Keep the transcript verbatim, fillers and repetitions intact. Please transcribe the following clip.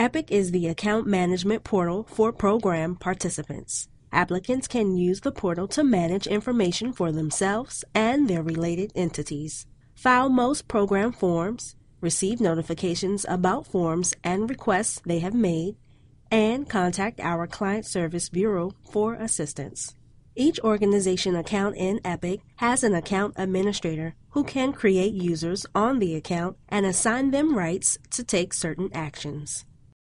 Epic is the account management portal for program participants. Applicants can use the portal to manage information for themselves and their related entities, file most program forms, receive notifications about forms and requests they have made, and contact our Client Service Bureau for assistance. Each organization account in Epic has an account administrator who can create users on the account and assign them rights to take certain actions.